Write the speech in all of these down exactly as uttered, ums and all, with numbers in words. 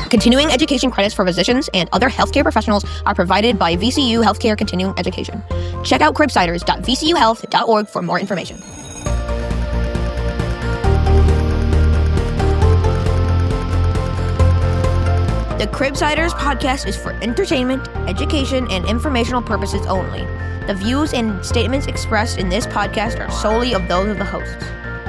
Continuing education credits for physicians and other healthcare professionals are provided by V C U Healthcare Continuing Education. Check out cribsiders dot v c u health dot org for more information. The Cribsiders podcast is for entertainment, education, and informational purposes only. The views and statements expressed in this podcast are solely of those of the hosts.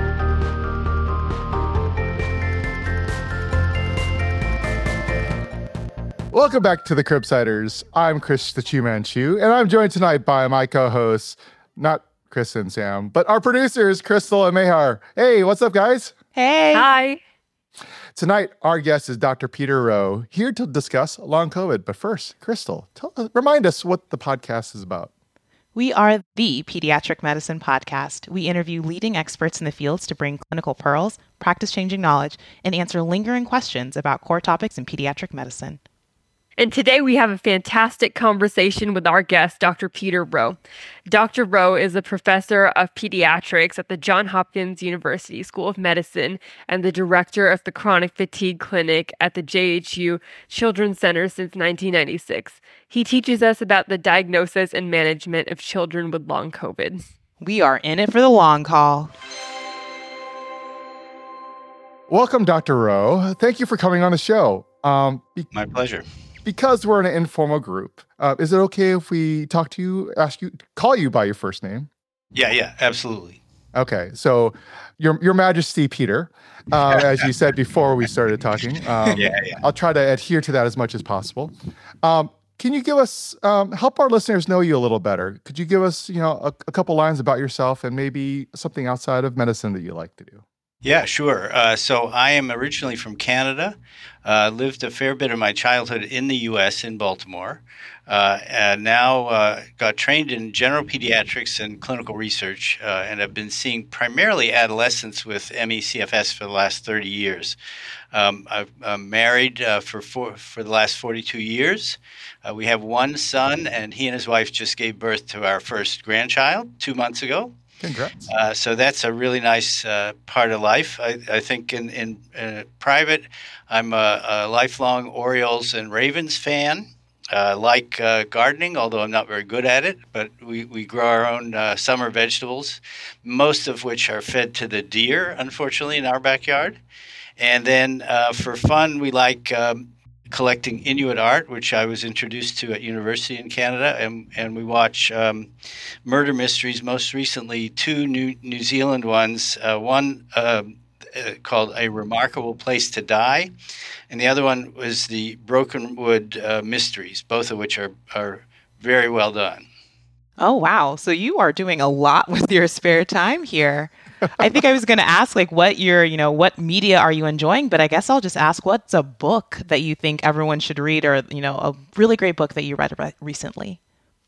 Welcome back to the Cribsiders. I'm Chris the Chew Man Chew, and I'm joined tonight by my co-hosts, not Chris and Sam, but our producers, Crystal and Mehar. Hey, what's up, guys? Hey. Hi. Tonight, our guest is Doctor Peter Rowe, here to discuss long COVID. But first, Crystal, tell, remind us what the podcast is about. We are the Pediatric Medicine Podcast. We interview leading experts in the fields to bring clinical pearls, practice-changing knowledge, and answer lingering questions about core topics in pediatric medicine. And today we have a fantastic conversation with our guest, Doctor Peter Rowe. Doctor Rowe is a professor of pediatrics at the Johns Hopkins University School of Medicine and the director of the Chronic Fatigue Clinic at the J H U Children's Center since nineteen ninety-six. He teaches us about the diagnosis and management of children with long COVID. We are in it for the long haul. Welcome, Doctor Rowe. Thank you for coming on the show. Um, be- My pleasure. Because we're in an informal group, uh, is it okay if we talk to you, ask you, call you by your first name? Yeah, yeah, absolutely. Okay, so Your Your Majesty Peter, uh, as you said before we started talking. Um, yeah, yeah. I'll try to adhere to that as much as possible. Um, can you give us, um, help our listeners know you a little better? Could you give us, you know, a, a couple lines about yourself and maybe something outside of medicine that you like to do? Yeah, sure. Uh, so I am originally from Canada, uh, lived a fair bit of my childhood in the U S in Baltimore, uh, and now uh, got trained in general pediatrics and clinical research, uh, and have been seeing primarily adolescents with M E C F S for the last thirty years. Um, I've, I'm married uh, for, four, for the last forty-two years. Uh, we have one son, and he and his wife just gave birth to our first grandchild two months ago. Congrats. Uh, so that's a really nice uh, part of life. I, I think in, in, in private, I'm a, a lifelong Orioles and Ravens fan. I uh, like uh, gardening, although I'm not very good at it. But we, we grow our own uh, summer vegetables, most of which are fed to the deer, unfortunately, in our backyard. And then uh, for fun, we like um, collecting Inuit art, which I was introduced to at university in Canada, and and we watch um, murder mysteries. Most recently, two New New Zealand ones. Uh, one uh, uh, called A Remarkable Place to Die, and the other one was the Brokenwood uh, Mysteries. Both of which are are very well done. Oh wow! So you are doing a lot with your spare time here. I think I was going to ask, like, what your, you know, what media are you enjoying? But I guess I'll just ask, what's a book that you think everyone should read, or, you know, a really great book that you read re- recently?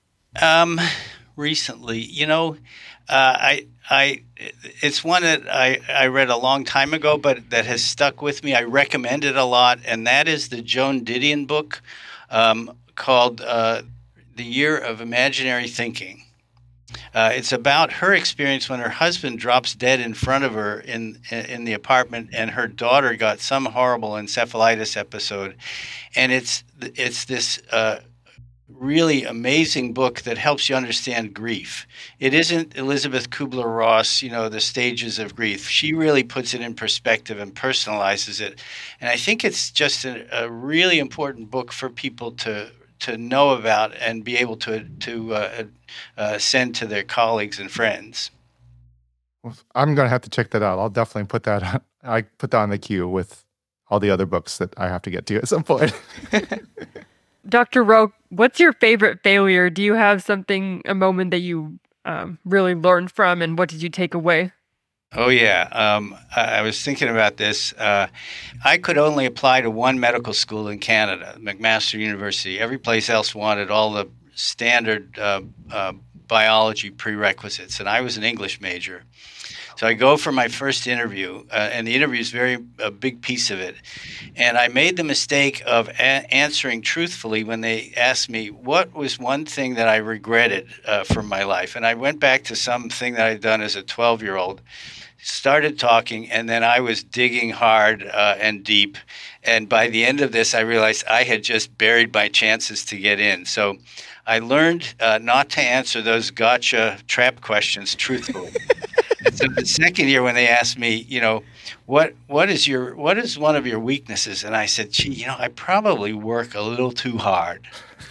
Um, recently, you know, uh, I, I, it's one that I, I read a long time ago, but that has stuck with me. I recommend it a lot, and that is the Joan Didion book um, called uh, The Year of Imaginary Thinking. Uh, it's about her experience when her husband drops dead in front of her in in the apartment, and her daughter got some horrible encephalitis episode. And it's it's this uh, really amazing book that helps you understand grief. It isn't Elizabeth Kubler-Ross, you know, the stages of grief. She really puts it in perspective and personalizes it. And I think it's just a, a really important book for people to to know about and be able to to uh, uh, send to their colleagues and friends. Well, I'm going to have to check that out. I'll definitely put that on, I put that on the queue with all the other books that I have to get to at some point. Doctor Rowe, what's your favorite failure? Do you have something, a moment that you um, really learned from, and what did you take away? Oh, yeah. Um, I, I was thinking about this. Uh, I could only apply to one medical school in Canada, McMaster University. Every place else wanted all the standard uh, uh, biology prerequisites, and I was an English major. So I go for my first interview, uh, and the interview is very a big piece of it. And I made the mistake of a- answering truthfully when they asked me what was one thing that I regretted uh, from my life. And I went back to something that I'd done as a twelve-year-old. started talking, and then I was digging hard uh, and deep. And by the end of this, I realized I had just buried my chances to get in. So I learned uh, not to answer those gotcha trap questions truthfully. So the second year, when they asked me, you know, what what is your what is one of your weaknesses, and I said, gee, you know, I probably work a little too hard.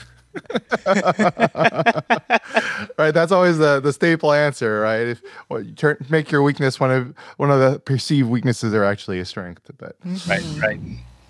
Right, that's always the, the staple answer, right? If well, you turn make your weakness one of one of the perceived weaknesses are actually a strength. But right, right.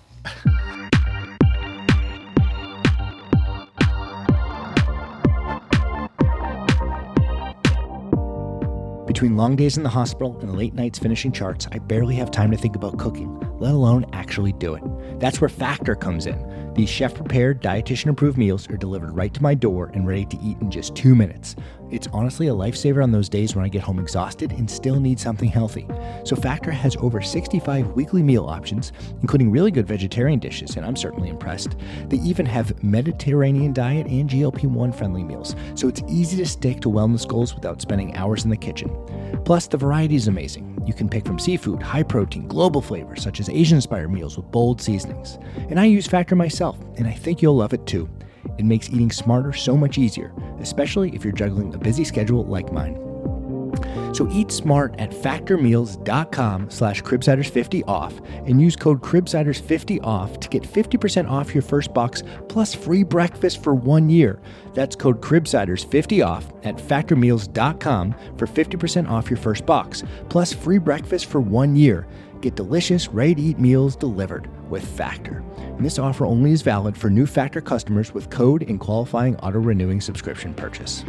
Between long days in the hospital and late nights finishing charts, I barely have time to think about cooking, let alone actually do it. That's where Factor comes in. These chef-prepared, dietitian-approved meals are delivered right to my door and ready to eat in just two minutes. It's honestly a lifesaver on those days when I get home exhausted and still need something healthy. So Factor has over sixty-five weekly meal options, including really good vegetarian dishes, and I'm certainly impressed. They even have Mediterranean diet and G L P one friendly meals, so it's easy to stick to wellness goals without spending hours in the kitchen. Plus, the variety is amazing. You can pick from seafood, high-protein, global flavors, such as Asian-inspired meals with bold seasonings. And I use Factor myself, and I think you'll love it too. It makes eating smarter so much easier, especially if you're juggling a busy schedule like mine. So eat smart at factormeals.com slash cribsiders50 off and use code cribsiders fifty off to get fifty percent off your first box plus free breakfast for one year. That's code cribsiders fifty off at factormeals.com for fifty percent off your first box plus free breakfast for one year. Get delicious, ready-to-eat meals delivered with Factor. And this offer only is valid for new Factor customers with code and qualifying auto-renewing subscription purchase.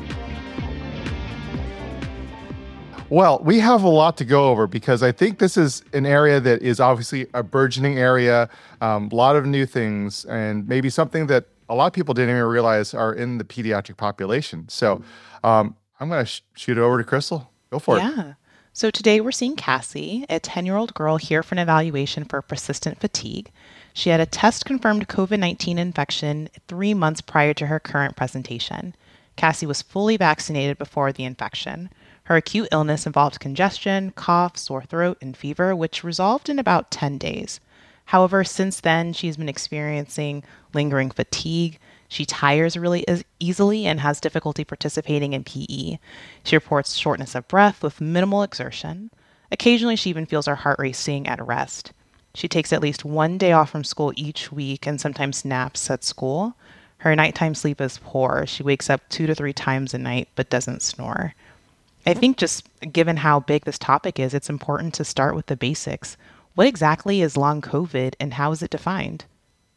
well, we have a lot to go over because I think this is an area that is obviously a burgeoning area, um, a lot of new things, and maybe something that a lot of people didn't even realize are in the pediatric population. So um, I'm going to sh- shoot it over to Crystal. Go for yeah. it. Yeah. So today we're seeing Cassie, a ten-year-old girl here for an evaluation for persistent fatigue. She had a test-confirmed COVID nineteen infection three months prior to her current presentation. Cassie was fully vaccinated before the infection. Her acute illness involved congestion, cough, sore throat, and fever, which resolved in about ten days. However, since then, she's been experiencing lingering fatigue. She tires really easily and has difficulty participating in P E. She reports shortness of breath with minimal exertion. Occasionally, she even feels her heart racing at rest. She takes at least one day off from school each week and sometimes naps at school. Her nighttime sleep is poor. She wakes up two to three times a night but doesn't snore. I think just given how big this topic is, it's important to start with the basics. What exactly is long COVID and how is it defined?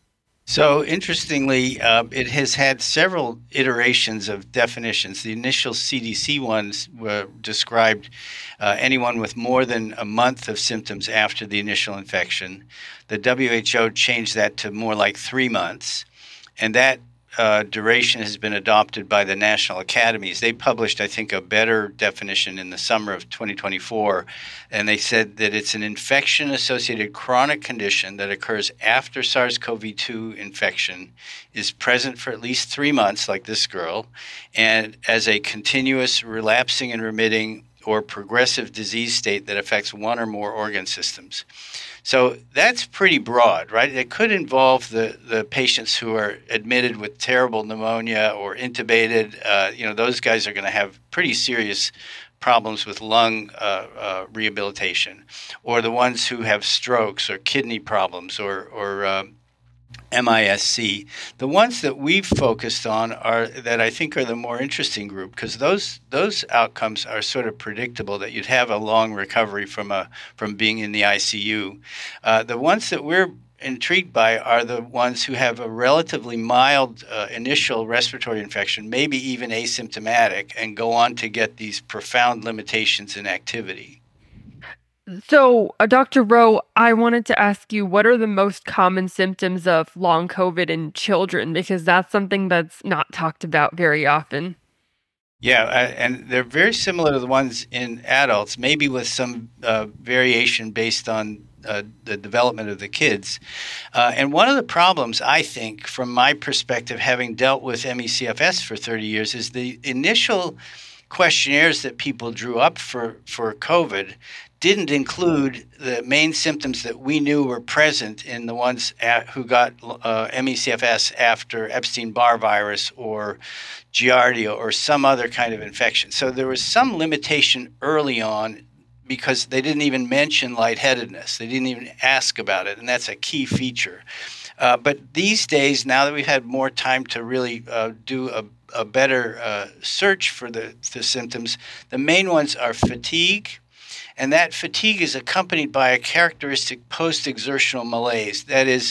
So interestingly, uh, it has had several iterations of definitions. The initial C D C ones were described uh, anyone with more than a month of symptoms after the initial infection. The W H O changed that to more like three months, and that uh, duration has been adopted by the national academies. They published, I think, a better definition in the summer of twenty twenty-four, and they said that it's an infection-associated chronic condition that occurs after SARS-C o V two infection, is present for at least three months, like this girl, and as a continuous relapsing and remitting or progressive disease state that affects one or more organ systems. So that's pretty broad, right? It could involve the, the patients who are admitted with terrible pneumonia or intubated. Uh, you know, those guys are going to have pretty serious problems with lung uh, uh, rehabilitation, or the ones who have strokes or kidney problems or, or um, M I S C. The ones that we've focused on are that I think are the more interesting group, because those those outcomes are sort of predictable, that you'd have a long recovery from a from being in the I C U. Uh, the ones that we're intrigued by are the ones who have a relatively mild uh, initial respiratory infection, maybe even asymptomatic, and go on to get these profound limitations in activity. So, uh, Doctor Rowe, I wanted to ask you, what are the most common symptoms of long COVID in children? Because that's something that's not talked about very often. Yeah, uh, and they're very similar to the ones in adults, maybe with some uh, variation based on uh, the development of the kids. Uh, and one of the problems, I think, from my perspective, having dealt with M E C F S for thirty years, is the initial questionnaires that people drew up for, for COVID didn't include the main symptoms that we knew were present in the ones at, who got uh, M E C F S after Epstein-Barr virus or Giardia or some other kind of infection. So there was some limitation early on because they didn't even mention lightheadedness. They didn't even ask about it, and that's a key feature. Uh, but these days, now that we've had more time to really uh, do a, a better uh, search for the, the symptoms, the main ones are fatigue, and that fatigue is accompanied by a characteristic post-exertional malaise. That is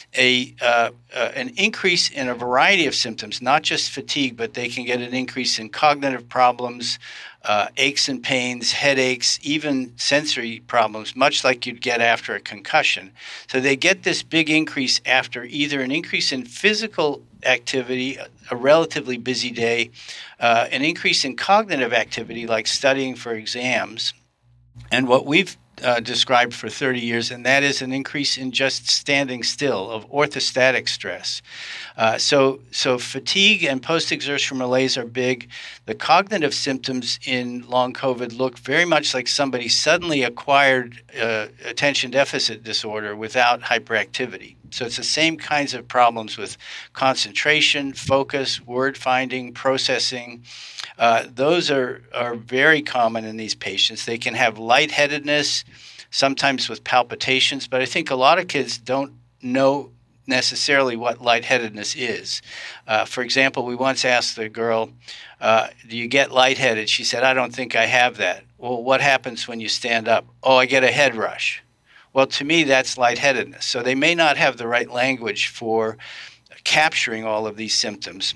a uh, uh, an increase in a variety of symptoms, not just fatigue, but they can get an increase in cognitive problems, uh, aches and pains, headaches, even sensory problems, much like you'd get after a concussion. So they get this big increase after either an increase in physical activity, a relatively busy day, uh, an increase in cognitive activity like studying for exams, and what we've Uh, described for thirty years, and that is an increase in just standing still, of orthostatic stress. Uh, so, so fatigue and post-exertional malaise are big. The cognitive symptoms in long COVID look very much like somebody suddenly acquired uh, attention deficit disorder without hyperactivity. So it's the same kinds of problems with concentration, focus, word finding, processing. Uh, those are, are very common in these patients. They can have lightheadedness, sometimes with palpitations, but I think a lot of kids don't know necessarily what lightheadedness is. Uh, for example, we once asked the girl, uh, do you get lightheaded? She said, I don't think I have that. Well, what happens when you stand up? Oh, I get a head rush. Well, to me, that's lightheadedness. So they may not have the right language for capturing all of these symptoms.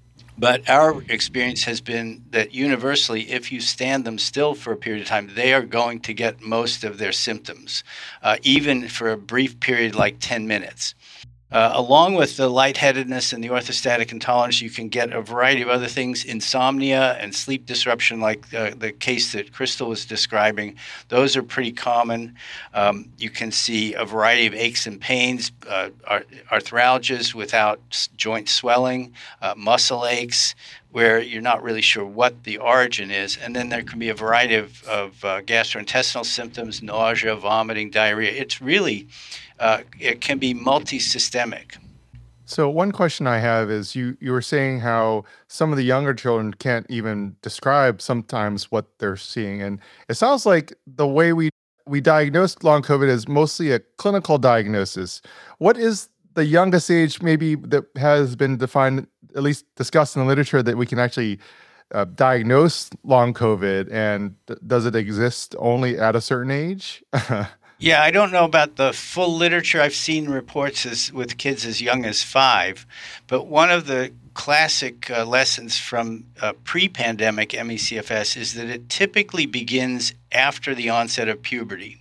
But our experience has been that universally, if you stand them still for a period of time, they are going to get most of their symptoms, uh, even for a brief period like ten minutes. Uh, along with the lightheadedness and the orthostatic intolerance, you can get a variety of other things, insomnia and sleep disruption, like uh, the case that Crystal was describing. Those are pretty common. Um, you can see a variety of aches and pains, uh, arthralgias without joint swelling, uh, muscle aches, where you're not really sure what the origin is. And then there can be a variety of, of uh, gastrointestinal symptoms, nausea, vomiting, diarrhea. It's really, uh, it can be multi-systemic. So one question I have is you, you were saying how some of the younger children can't even describe sometimes what they're seeing. And it sounds like the way we, we diagnose long COVID is mostly a clinical diagnosis. What is the youngest age maybe that has been defined, at least discussed in the literature, that we can actually uh, diagnose long COVID, and th- does it exist only at a certain age? Yeah, I don't know about the full literature. I've seen reports as, with kids as young as five, but one of the classic uh, lessons from uh, pre-pandemic M E C F S is that it typically begins after the onset of puberty.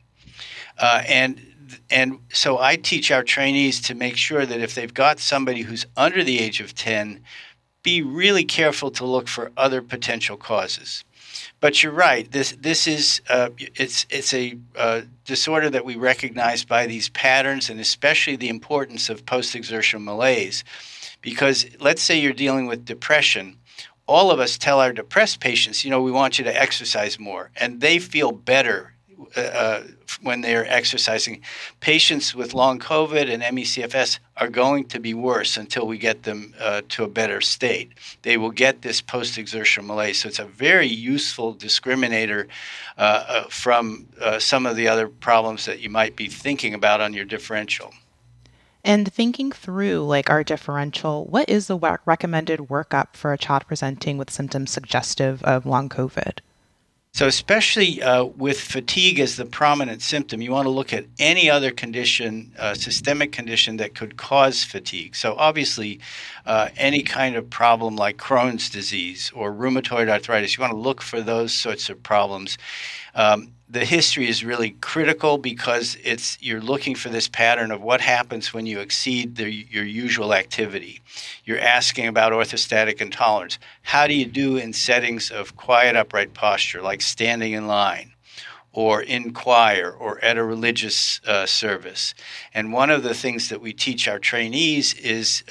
Uh, and And so I teach our trainees to make sure that if they've got somebody who's under the age of ten, be really careful to look for other potential causes. But you're right. This this is uh, it's it's a uh, disorder that we recognize by these patterns, and especially the importance of post-exertional malaise. Because let's say you're dealing with depression. All of us tell our depressed patients, you know, we want you to exercise more, and they feel better Uh, when they're exercising. Patients with long COVID and M E C F S are going to be worse until we get them uh, to a better state. They will get this post-exertional malaise. So it's a very useful discriminator uh, uh, from uh, some of the other problems that you might be thinking about on your differential. And thinking through like our differential, what is the w- recommended workup for a child presenting with symptoms suggestive of long COVID? So especially uh, with fatigue as the prominent symptom, you want to look at any other condition, uh, systemic condition that could cause fatigue. So obviously, uh, any kind of problem like Crohn's disease or rheumatoid arthritis, you want to look for those sorts of problems. Um, the history is really critical because it's you're looking for this pattern of what happens when you exceed the, your usual activity. You're asking about orthostatic intolerance. How do you do in settings of quiet upright posture, like standing in line or in choir or at a religious uh, service? And one of the things that we teach our trainees is uh,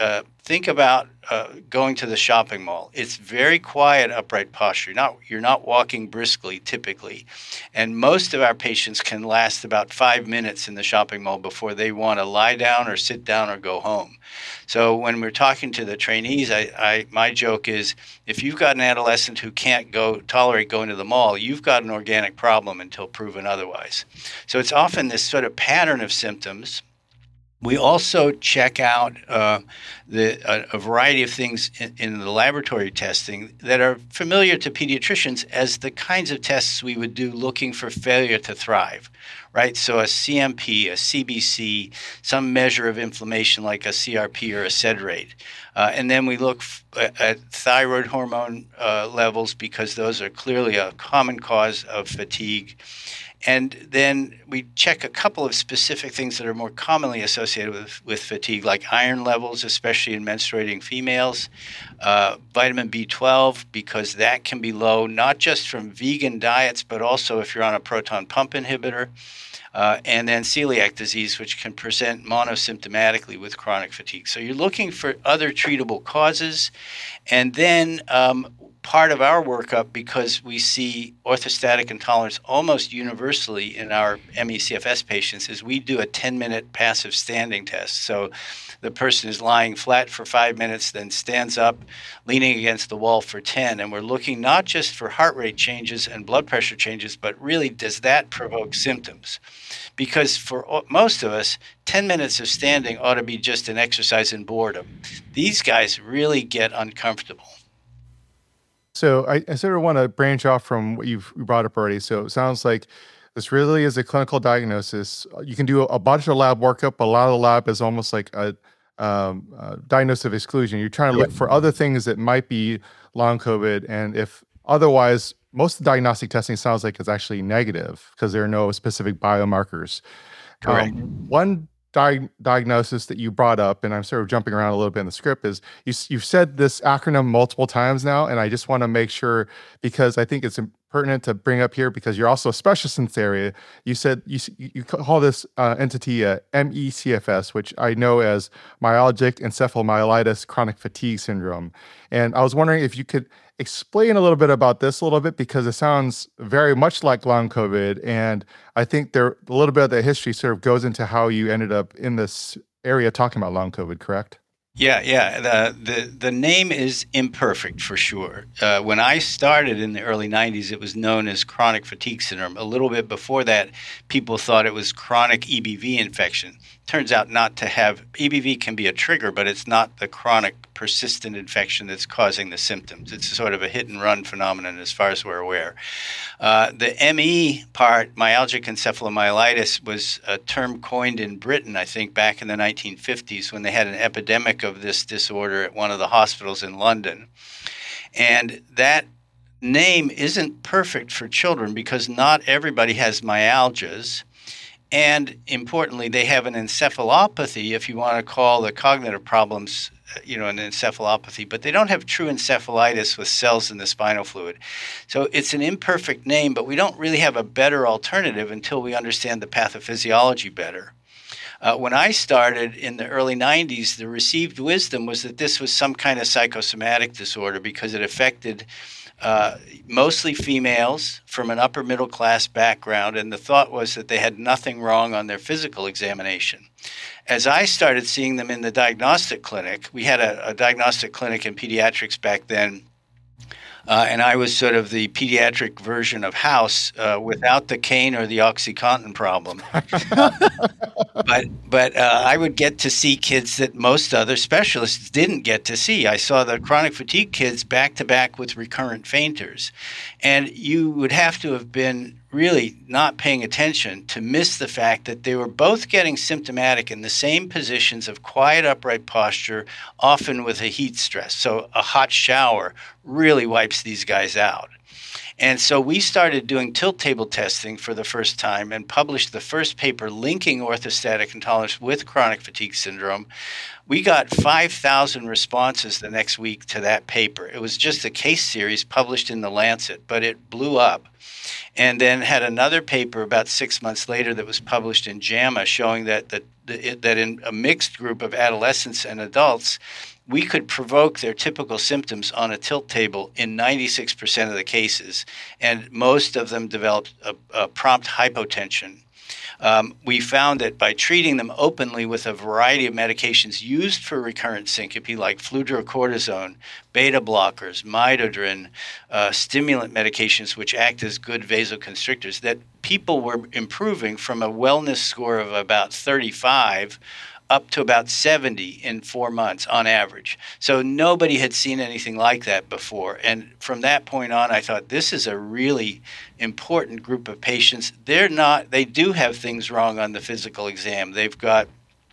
think about uh, going to the shopping mall. It's very quiet, upright posture. You're not, you're not walking briskly, typically. And most of our patients can last about five minutes in the shopping mall before they want to lie down or sit down or go home. So when we're talking to the trainees, I, I my joke is, if you've got an adolescent who can't go tolerate going to the mall, you've got an organic problem until proven otherwise. So it's often this sort of pattern of symptoms. We also check out uh, the, a, a variety of things in, in the laboratory testing that are familiar to pediatricians as the kinds of tests we would do looking for failure to thrive, right? So a C M P, a C B C, some measure of inflammation like a C R P or a SED rate. Uh, and then we look f- at thyroid hormone uh, levels because those are clearly a common cause of fatigue. And then we check a couple of specific things that are more commonly associated with, with fatigue, like iron levels, especially in menstruating females, uh, vitamin B twelve, because that can be low, not just from vegan diets, but also if you're on a proton pump inhibitor, uh, and then celiac disease, which can present monosymptomatically with chronic fatigue. So you're looking for other treatable causes. And then um, part of our workup, because we see orthostatic intolerance almost universally in our M E C F S patients, is we do a ten-minute passive standing test. So the person is lying flat for five minutes, then stands up, leaning against the wall for ten. And we're looking not just for heart rate changes and blood pressure changes, but really, does that provoke symptoms? Because for most of us, ten minutes of standing ought to be just an exercise in boredom. These guys really get uncomfortable. So I, I sort of want to branch off from what you've brought up already. So it sounds like this really is a clinical diagnosis. You can do a bunch of lab workup, but a lot of the lab is almost like a, um, a diagnosis of exclusion. You're trying to look for other things that might be long COVID. And if otherwise, most of the diagnostic testing sounds like it's actually negative because there are no specific biomarkers. Correct. Um, one Di- diagnosis that you brought up, and I'm sort of jumping around a little bit in the script, is you, you've said this acronym multiple times now, and I just want to make sure, because I think it's pertinent to bring up here because you're also a specialist in this area. You said you you call this uh, entity uh, M E C F S, which I know as myalgic encephalomyelitis chronic fatigue syndrome. And I was wondering if you could explain a little bit about this a little bit, because it sounds very much like long COVID. And I think there a little bit of the history sort of goes into how you ended up in this area talking about long COVID, correct? Yeah, yeah. The, the the name is imperfect for sure. Uh, when I started in the early nineties, it was known as chronic fatigue syndrome. A little bit before that, people thought it was chronic E B V infection. Turns out not to have, E B V can be a trigger, but it's not the chronic persistent infection that's causing the symptoms. It's sort of a hit and run phenomenon as far as we're aware. Uh, the M E part, myalgic encephalomyelitis, was a term coined in Britain, I think, back in the nineteen fifties when they had an epidemic of this disorder at one of the hospitals in London. And that name isn't perfect for children because not everybody has myalgias. And importantly, they have an encephalopathy, if you want to call the cognitive problems, you know, an encephalopathy, but they don't have true encephalitis with cells in the spinal fluid. So it's an imperfect name, but we don't really have a better alternative until we understand the pathophysiology better. Uh, when I started in the early nineties, the received wisdom was that this was some kind of psychosomatic disorder because it affected Uh, mostly females from an upper middle class background, and the thought was that they had nothing wrong on their physical examination. As I started seeing them in the diagnostic clinic, we had a, a diagnostic clinic in pediatrics back then, uh, and I was sort of the pediatric version of House uh, without the cane or the OxyContin problem. But but uh, I would get to see kids that most other specialists didn't get to see. I saw the chronic fatigue kids back to back with recurrent fainters. And you would have to have been really not paying attention to miss the fact that they were both getting symptomatic in the same positions of quiet upright posture, often with a heat stress. So a hot shower really wipes these guys out. And so we started doing tilt table testing for the first time and published the first paper linking orthostatic intolerance with chronic fatigue syndrome. We got five thousand responses the next week to that paper. It was just a case series published in The Lancet, but it blew up. And then had another paper about six months later that was published in JAMA showing that that, that in a mixed group of adolescents and adults, we could provoke their typical symptoms on a tilt table in ninety-six percent of the cases, and most of them developed a, a prompt hypotension. Um, we found that by treating them openly with a variety of medications used for recurrent syncope, like fludrocortisone, beta blockers, midodrine, uh, stimulant medications, which act as good vasoconstrictors, that people were improving from a wellness score of about thirty-five up to about seventy in four months on average. So nobody had seen anything like that before. And from that point on, I thought this is a really important group of patients. They're not, they do have things wrong on the physical exam. They've got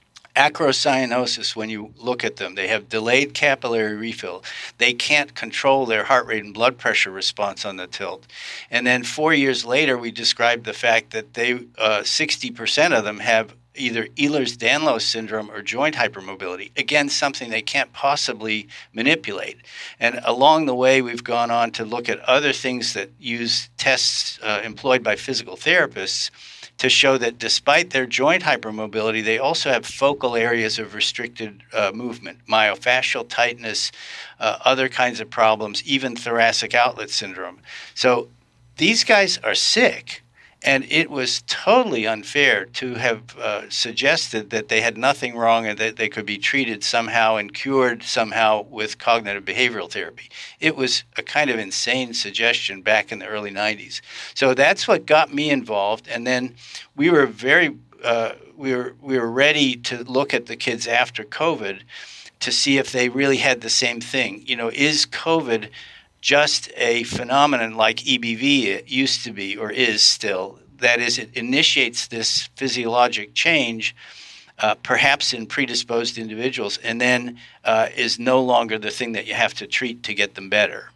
acrocyanosis when you look at them. They have delayed capillary refill. They can't control their heart rate and blood pressure response on the tilt. And then four years later, we described the fact that they uh, sixty percent of them have either Ehlers-Danlos syndrome or joint hypermobility. Again, something they can't possibly manipulate. And along the way, we've gone on to look at other things that use tests uh, employed by physical therapists to show that despite their joint hypermobility, they also have focal areas of restricted uh, movement, myofascial tightness, uh, other kinds of problems, even thoracic outlet syndrome. So these guys are sick. And it was totally unfair to have uh, suggested that they had nothing wrong and that they could be treated somehow and cured somehow with cognitive behavioral therapy. It was a kind of insane suggestion back in the early nineties. So that's what got me involved. And then we were very uh, we were we were ready to look at the kids after COVID to see if they really had the same thing. You know, is COVID just a phenomenon like E B V it used to be or is still? That is, it initiates this physiologic change, uh, perhaps in predisposed individuals, and then uh, is no longer the thing that you have to treat to get them better.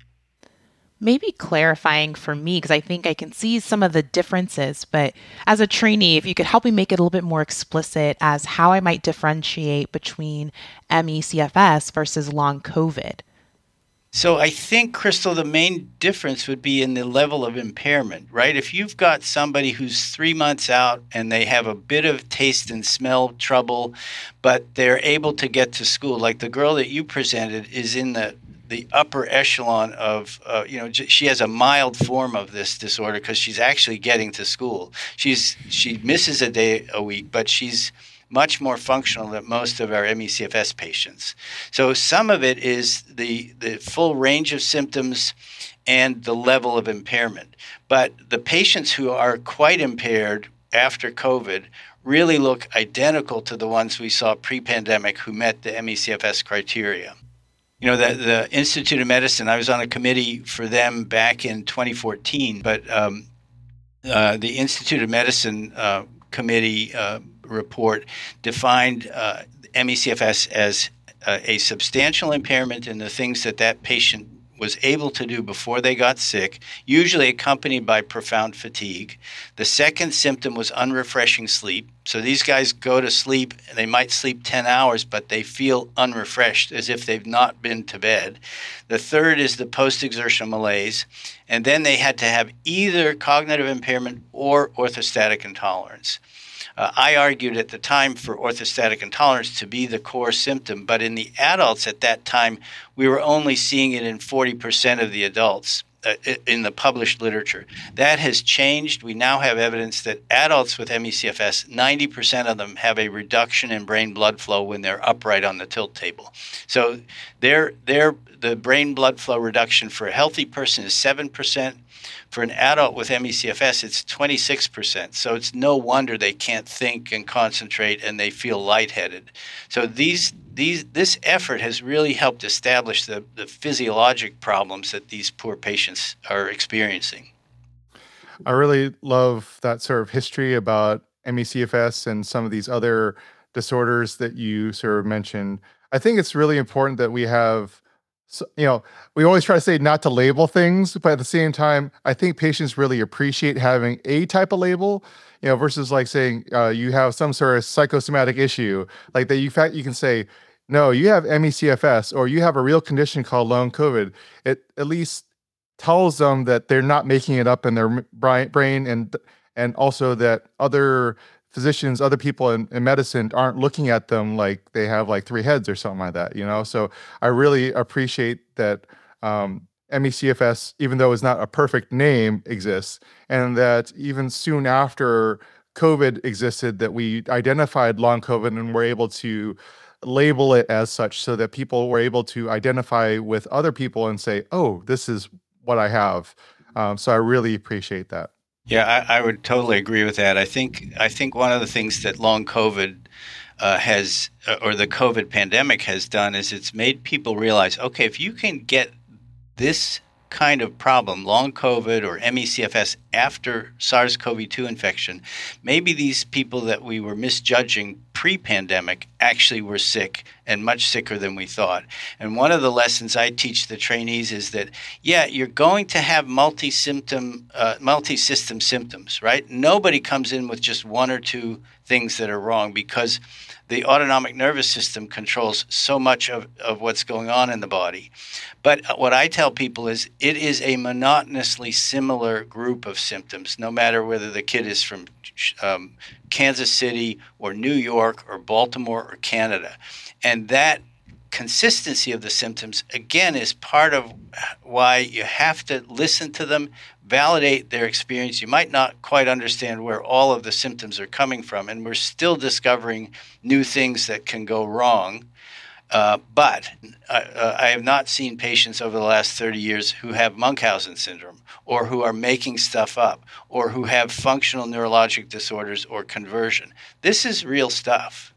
Maybe clarifying for me, because I think I can see some of the differences, but as a trainee, if you could help me make it a little bit more explicit as how I might differentiate between M E C F S versus long COVID. So I think, Crystal, the main difference would be in the level of impairment, right? If you've got somebody who's three months out and they have a bit of taste and smell trouble, but they're able to get to school, like the girl that you presented is in the the upper echelon of, uh, you know, she has a mild form of this disorder because she's actually getting to school. She's she misses a day a week, but she's much more functional than most of our M E C F S patients. So some of it is the, the full range of symptoms and the level of impairment. But the patients who are quite impaired after COVID really look identical to the ones we saw pre-pandemic who met the M E C F S criteria. You know, the, the Institute of Medicine, I was on a committee for them back in twenty fourteen, but um, uh, the Institute of Medicine uh, committee uh, report defined uh, M E C F S as uh, a substantial impairment in the things that that patient was able to do before they got sick, usually accompanied by profound fatigue. The second symptom was unrefreshing sleep. So these guys go to sleep, and they might sleep ten hours, but they feel unrefreshed, as if they've not been to bed. The third is the post-exertional malaise. And then they had to have either cognitive impairment or orthostatic intolerance. Uh, I argued at the time for orthostatic intolerance to be the core symptom, but in the adults at that time, we were only seeing it in forty percent of the adults uh, in the published literature. That has changed. We now have evidence that adults with M E C F S, ninety percent of them have a reduction in brain blood flow when they're upright on the tilt table. So they're, they're, the brain blood flow reduction for a healthy person is seven percent. For an adult with M E C F S, it's twenty-six percent. So it's no wonder they can't think and concentrate and they feel lightheaded. So these these this effort has really helped establish the, the physiologic problems that these poor patients are experiencing. I really love that sort of history about M E C F S and some of these other disorders that you sort of mentioned. I think it's really important that we have, so, you know, we always try to say not to label things, but at the same time, I think patients really appreciate having a type of label, you know, versus like saying uh, you have some sort of psychosomatic issue, like that. You, in fact, you can say, no, you have M E C F S, or you have a real condition called long COVID. It at least tells them that they're not making it up in their brain, and and also that other physicians, other people in, in medicine aren't looking at them like they have like three heads or something like that, you know? So I really appreciate that um, M E C F S, even though it's not a perfect name, exists, and that even soon after COVID existed, that we identified long COVID and were able to label it as such so that people were able to identify with other people and say, oh, this is what I have. Um, so I really appreciate that. Yeah, I, I would totally agree with that. I think I think one of the things that long COVID uh, has, uh, or the COVID pandemic has done, is it's made people realize, okay, if you can get this kind of problem, long COVID or M E C F S, after SARS-C o V two infection, maybe these people that we were misjudging pre-pandemic actually were sick and much sicker than we thought. And one of the lessons I teach the trainees is that, yeah, you're going to have multi-symptom, uh, multi-system symptoms, right? Nobody comes in with just one or two things that are wrong, because the autonomic nervous system controls so much of, of what's going on in the body. But what I tell people is it is a monotonously similar group of symptoms, no matter whether the kid is from um, Kansas City or New York or Baltimore or Canada. And that consistency of the symptoms, again, is part of why you have to listen to them, validate their experience. You might not quite understand where all of the symptoms are coming from, and we're still discovering new things that can go wrong. Uh, but I, uh, I have not seen patients over the last thirty years who have Munchausen syndrome, or who are making stuff up, or who have functional neurologic disorders or conversion. This is real stuff.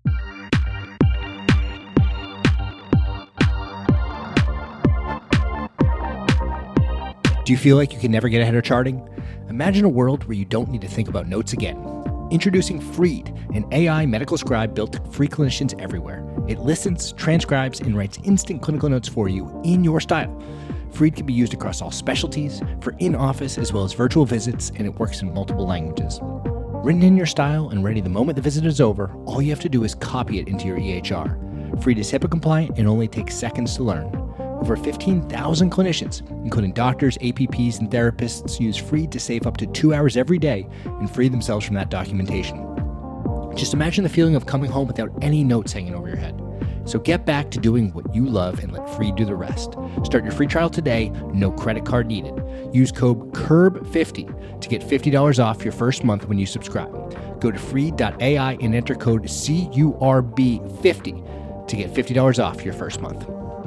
Do you feel like you can never get ahead of charting? Imagine a world where you don't need to think about notes again. Introducing Freed, an A I medical scribe built to free clinicians everywhere. It listens, transcribes, and writes instant clinical notes for you in your style. Freed can be used across all specialties, for in-office as well as virtual visits, and it works in multiple languages. Written in your style and ready the moment the visit is over, all you have to do is copy it into your E H R. Freed is HIPAA compliant and only takes seconds to learn. Over fifteen thousand clinicians, including doctors, A P Ps, and therapists, use Freed to save up to two hours every day and free themselves from that documentation. Just imagine the feeling of coming home without any notes hanging over your head. So get back to doing what you love and let Freed do the rest. Start your free trial today, no credit card needed. Use code C U R B fifty to get fifty dollars off your first month when you subscribe. Go to freed dot A I and enter code C U R B fifty to get fifty dollars off your first month.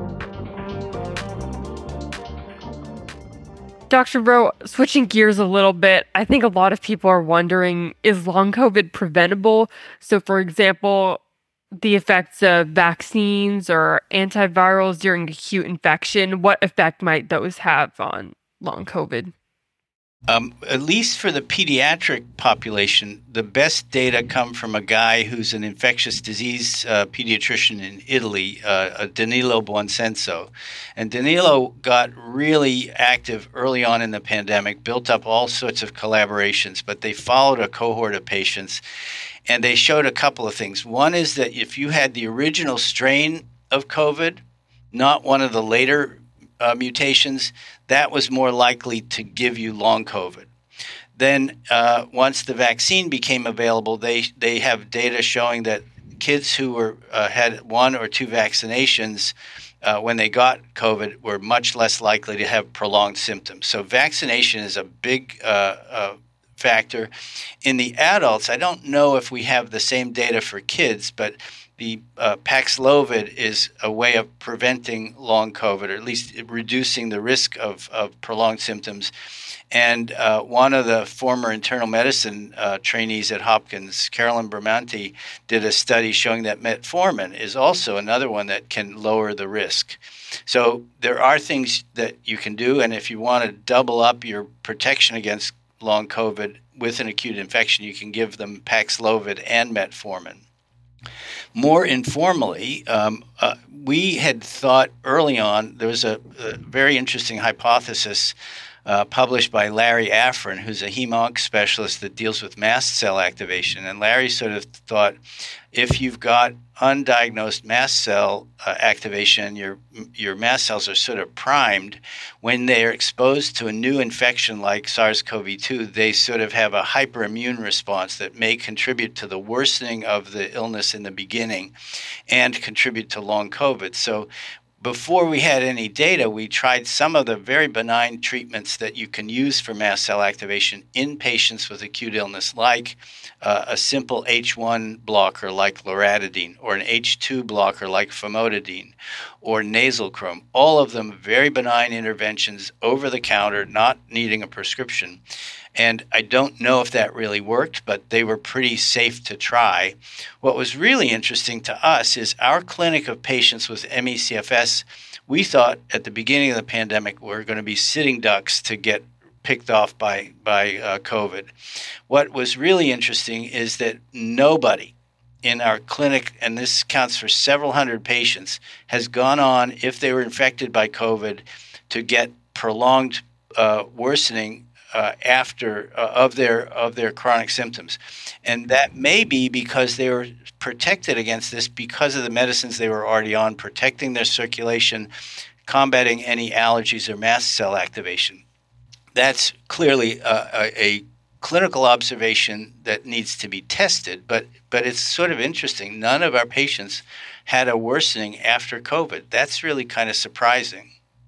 Doctor Rowe, switching gears a little bit, I think a lot of people are wondering, is long COVID preventable? So, for example, the effects of vaccines or antivirals during acute infection, what effect might those have on long COVID? Um, at least for the pediatric population, the best data come from a guy who's an infectious disease uh, pediatrician in Italy, uh, Danilo Buonsenso. And Danilo got really active early on in the pandemic, built up all sorts of collaborations, but they followed a cohort of patients, and they showed a couple of things. One is that if you had the original strain of COVID, not one of the later uh, mutations, that was more likely to give you long COVID. Then uh, once the vaccine became available, they, they have data showing that kids who were uh, had one or two vaccinations uh, when they got COVID were much less likely to have prolonged symptoms. So vaccination is a big uh, uh, factor. In the adults, I don't know if we have the same data for kids, but the uh, Paxlovid is a way of preventing long COVID, or at least reducing the risk of, of prolonged symptoms. And uh, one of the former internal medicine uh, trainees at Hopkins, Carolyn Bramante, did a study showing that metformin is also another one that can lower the risk. So there are things that you can do, and if you want to double up your protection against long COVID with an acute infection, you can give them Paxlovid and metformin. More informally, um, uh, we had thought early on, there was a, a very interesting hypothesis uh, published by Larry Afrin, who's a hem-onc specialist that deals with mast cell activation. And Larry sort of thought, if you've got undiagnosed mast cell uh, activation, your your mast cells are sort of primed. When they are exposed to a new infection like SARS-C o V two, they sort of have a hyperimmune response that may contribute to the worsening of the illness in the beginning and contribute to long COVID. So before we had any data, we tried some of the very benign treatments that you can use for mast cell activation in patients with acute illness, like uh, a simple H one blocker like loratadine, or an H two blocker like famotidine, or nasal chrome. All of them very benign interventions, over the counter, not needing a prescription. And I don't know if that really worked, but they were pretty safe to try. What was really interesting to us is our clinic of patients with M E C F S, we thought at the beginning of the pandemic we were going to be sitting ducks to get picked off by, by uh, COVID. What was really interesting is that nobody in our clinic, and this counts for several hundred patients, has gone on, if they were infected by COVID, to get prolonged uh, worsening Uh, after uh, of their of their chronic symptoms. And that may be because they were protected against this because of the medicines they were already on, protecting their circulation, combating any allergies or mast cell activation. That's clearly uh, a, a clinical observation that needs to be tested, but but it's sort of interesting. None of our patients had a worsening after COVID. That's really kind of surprising.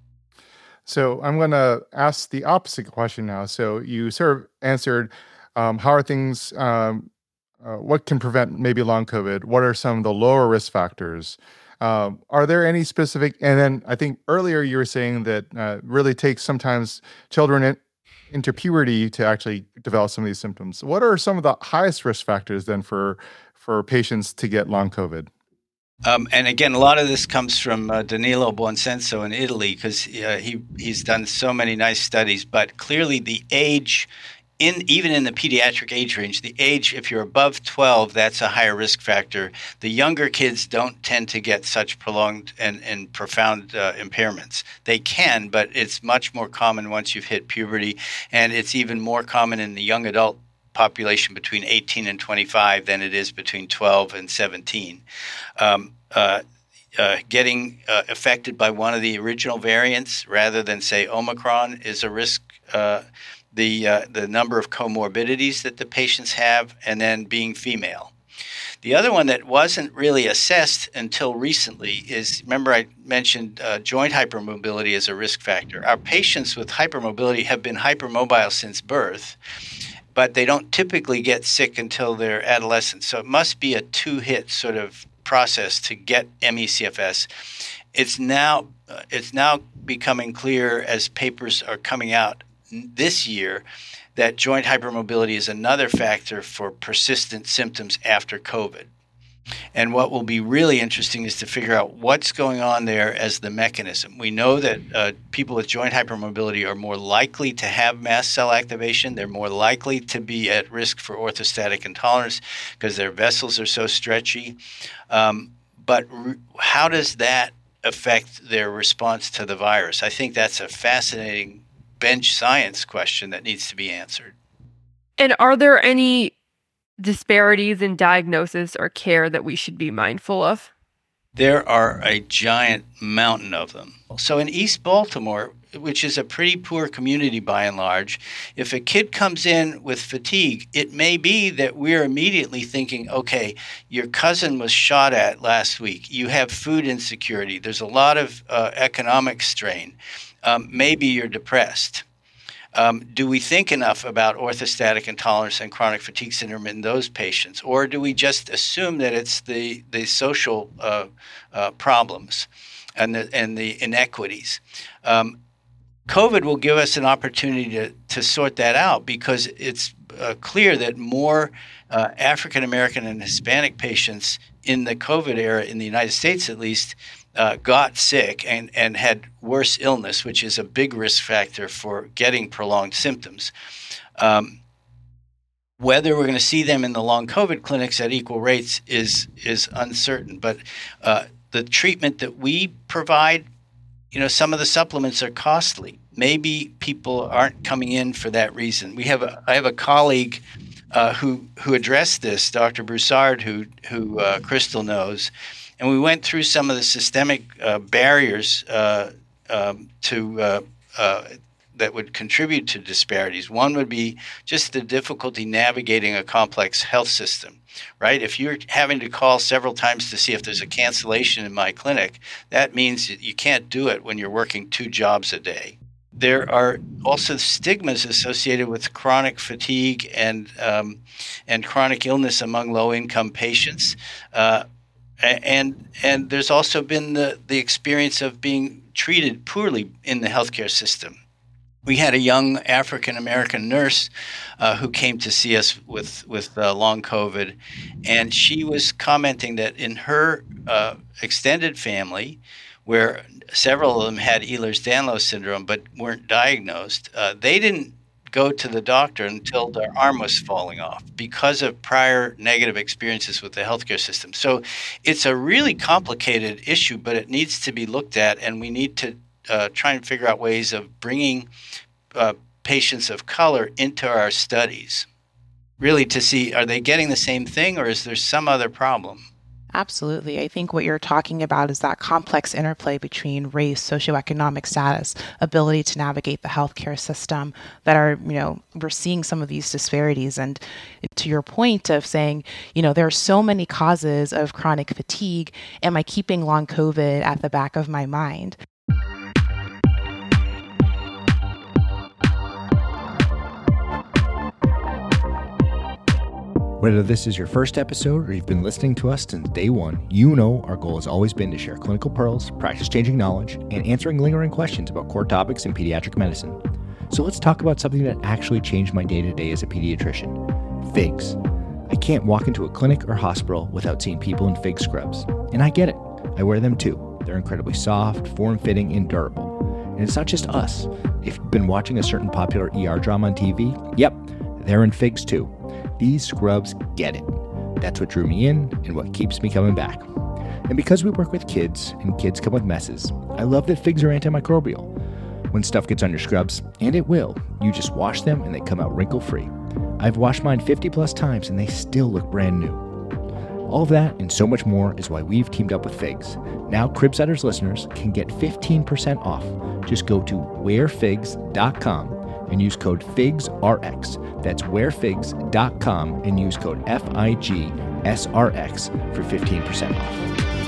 So I'm going to ask the opposite question now. So you sort of answered, um, how are things, um, uh, what can prevent maybe long COVID? What are some of the lower risk factors? Um, are there any specific, and then I think earlier you were saying that uh, really takes sometimes children in, into puberty to actually develop some of these symptoms. What are some of the highest risk factors then for, for patients to get long COVID? Um, and again, a lot of this comes from uh, Danilo Buonsenso in Italy, because uh, he he's done so many nice studies. But clearly, the age, in even in the pediatric age range, the age, if you're above twelve, that's a higher risk factor. The younger kids don't tend to get such prolonged and, and profound uh, impairments. They can, but it's much more common once you've hit puberty, and it's even more common in the young adult population between eighteen and twenty-five than it is between twelve and seventeen. Um, uh, uh, getting uh, affected by one of the original variants rather than, say, Omicron is a risk. Uh, the uh, the number of comorbidities that the patients have, and then being female. The other one that wasn't really assessed until recently is, remember I mentioned uh, joint hypermobility as a risk factor. Our patients with hypermobility have been hypermobile since birth, but they don't typically get sick until they're adolescents. So it must be a two-hit sort of process to get M E C F S. It's now uh, it's now becoming clear as papers are coming out this year that joint hypermobility is another factor for persistent symptoms after COVID. And what will be really interesting is to figure out what's going on there as the mechanism. We know that uh, people with joint hypermobility are more likely to have mast cell activation. They're more likely to be at risk for orthostatic intolerance because their vessels are so stretchy. Um, but re- how does that affect their response to the virus? I think that's a fascinating bench science question that needs to be answered. And are there any disparities in diagnosis or care that we should be mindful of? There are a giant mountain of them. So in East Baltimore, which is a pretty poor community by and large, if a kid comes in with fatigue, it may be that we're immediately thinking, okay, your cousin was shot at last week. You have food insecurity. There's a lot of uh, economic strain. Um, maybe you're depressed. Um, do we think enough about orthostatic intolerance and chronic fatigue syndrome in those patients? Or do we just assume that it's the, the social uh, uh, problems and the, and the inequities? Um, COVID will give us an opportunity to, to sort that out, because it's uh, clear that more uh, African American and Hispanic patients in the COVID era, in the United States at least, Uh, got sick and, and had worse illness, which is a big risk factor for getting prolonged symptoms. Um, whether we're going to see them in the long COVID clinics at equal rates is is uncertain. But uh, the treatment that we provide, you know, some of the supplements are costly. maybe people aren't coming in for that reason. We have a, I have a colleague uh, who who addressed this, Doctor Broussard, who who uh, Crystal knows, and we went through some of the systemic uh, barriers uh, um, to uh, uh, that would contribute to disparities. One would be just the difficulty navigating a complex health system, right? If you're having to call several times to see if there's a cancellation in my clinic, that means you can't do it when you're working two jobs a day. There are also stigmas associated with chronic fatigue and um, and chronic illness among low-income patients. Uh, and and there's also been the, the experience of being treated poorly in the healthcare system. We had a young African-American nurse uh, who came to see us with, with uh, long COVID, and she was commenting that in her uh, extended family, where several of them had Ehlers-Danlos syndrome but weren't diagnosed, uh, they didn't go to the doctor until their arm was falling off because of prior negative experiences with the healthcare system. So it's a really complicated issue, but it needs to be looked at, and we need to Uh, try and figure out ways of bringing uh, patients of color into our studies, really to see, are they getting the same thing or is there some other problem? Absolutely. I think what you're talking about is that complex interplay between race, socioeconomic status, ability to navigate the healthcare system that are, you know, we're seeing some of these disparities. And to your point of saying, you know, there are so many causes of chronic fatigue. Am I keeping long COVID at the back of my mind? Whether this is your first episode or you've been listening to us since day one, you know our goal has always been to share clinical pearls, practice-changing knowledge, and answering lingering questions about core topics in pediatric medicine. So let's talk about something that actually changed my day-to-day as a pediatrician, figs. I can't walk into a clinic or hospital without seeing people in fig scrubs. And I get it. I wear them too. They're incredibly soft, form-fitting, and durable. And it's not just us. If you've been watching a certain popular E R drama on T V, yep, they're in figs too. These scrubs get it. That's what drew me in and what keeps me coming back. And because we work with kids and kids come with messes, I love that figs are antimicrobial. When stuff gets on your scrubs, and it will, you just wash them and they come out wrinkle-free. I've washed mine fifty plus times and they still look brand new. All of that and so much more is why we've teamed up with Figs. Now Cribsiders listeners can get fifteen percent off. Just go to wear figs dot com and use code FIGSRX. That's wear figs dot com and use code F I G S R X for fifteen percent off.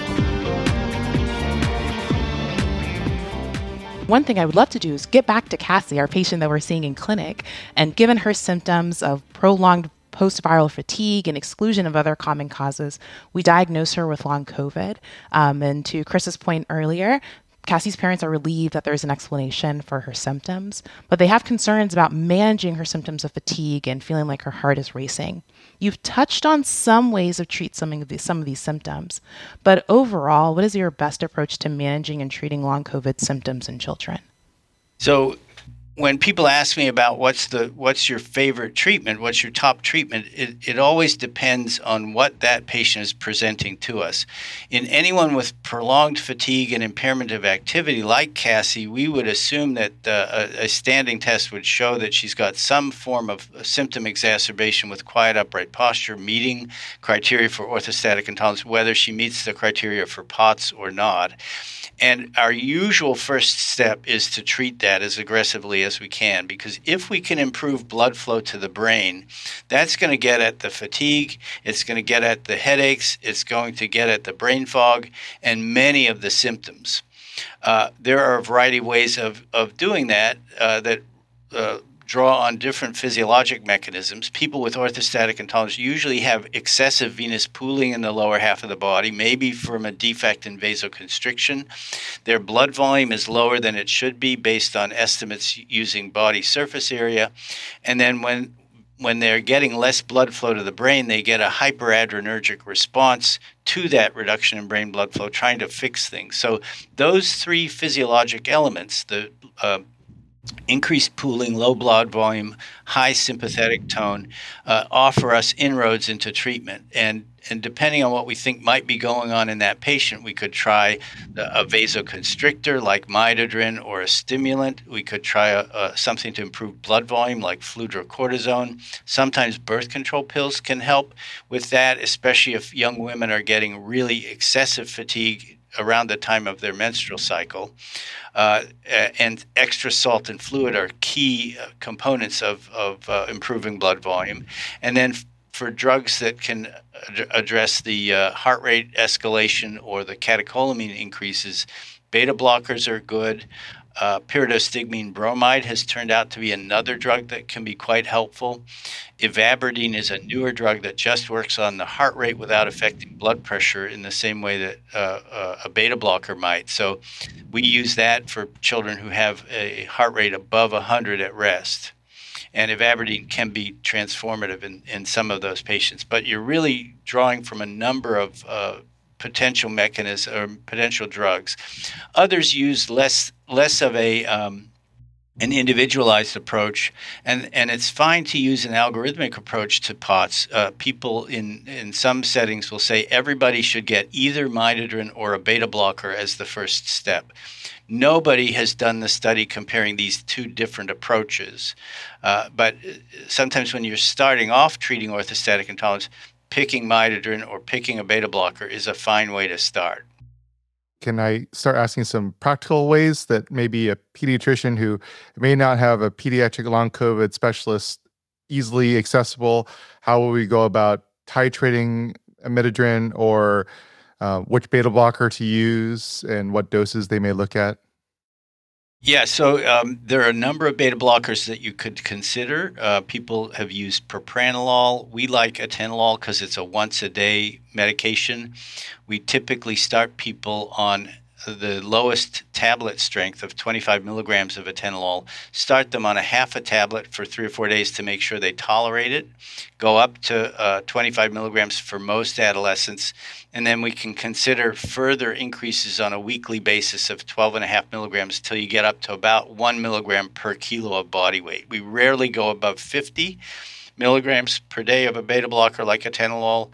One thing I would love to do is get back to Cassie, our patient that we're seeing in clinic, and given her symptoms of prolonged post-viral fatigue and exclusion of other common causes, we diagnosed her with long COVID. Um, and to Chris's point earlier, Cassie's parents are relieved that there's an explanation for her symptoms, but they have concerns about managing her symptoms of fatigue and feeling like her heart is racing. You've touched on some ways of treat some of these, some of these symptoms, but overall, what is your best approach to managing and treating long COVID symptoms in children? So when people ask me about what's the what's your favorite treatment, what's your top treatment, it, it always depends on what that patient is presenting to us. In anyone with prolonged fatigue and impairment of activity like Cassie, we would assume that uh, a, a standing test would show that she's got some form of symptom exacerbation with quiet upright posture, meeting criteria for orthostatic intolerance, whether she meets the criteria for POTS or not. And our usual first step is to treat that as aggressively as we can, because if we can improve blood flow to the brain, that's going to get at the fatigue, it's going to get at the headaches, it's going to get at the brain fog, and many of the symptoms. Uh, there are a variety of ways of, of doing that uh, that uh, draw on different physiologic mechanisms. People with orthostatic intolerance usually have excessive venous pooling in the lower half of the body, maybe from a defect in vasoconstriction. Their blood volume is lower than it should be based on estimates using body surface area. And then when when they're getting less blood flow to the brain, they get a hyperadrenergic response to that reduction in brain blood flow, trying to fix things. So those three physiologic elements, the uh, increased pooling, low blood volume, high sympathetic tone uh, offer us inroads into treatment. And and depending on what we think might be going on in that patient, we could try the, a vasoconstrictor like midodrine or a stimulant. We could try a, a, something to improve blood volume like fludrocortisone. Sometimes birth control pills can help with that, especially if young women are getting really excessive fatigue around the time of their menstrual cycle. Uh, and extra salt and fluid are key uh, components of, of uh, improving blood volume. And then f- for drugs that can ad- address the uh, heart rate escalation or the catecholamine increases, beta blockers are good. Uh, pyridostigmine bromide has turned out to be another drug that can be quite helpful. Ivabradine is a newer drug that just works on the heart rate without affecting blood pressure in the same way that uh, uh, a beta blocker might. So we use that for children who have a heart rate above one hundred at rest. And ivabradine can be transformative in, in some of those patients. But you're really drawing from a number of uh, potential mechanisms or potential drugs. Others use less less of a um, an individualized approach, and, and it's fine to use an algorithmic approach to POTS. Uh, people in, in some settings will say everybody should get either midodrine or a beta blocker as the first step. Nobody has done the study comparing these two different approaches, uh, but sometimes when you're starting off treating orthostatic intolerance, picking midodrine or picking a beta blocker is a fine way to start. Can I start asking some practical ways that maybe a pediatrician who may not have a pediatric long COVID specialist easily accessible, how will we go about titrating imidodrine, or uh, which beta blocker to use and what doses they may look at? Yeah, so um, there are a number of beta blockers that you could consider. Uh, people have used propranolol. We like atenolol because it's a once-a-day medication. We typically start people on the lowest tablet strength of twenty-five milligrams of atenolol, start them on a half a tablet for three or four days to make sure they tolerate it, go up to uh, twenty-five milligrams for most adolescents, and then we can consider further increases on a weekly basis of twelve and a half milligrams till you get up to about one milligram per kilo of body weight. We rarely go above fifty milligrams per day of a beta blocker like atenolol,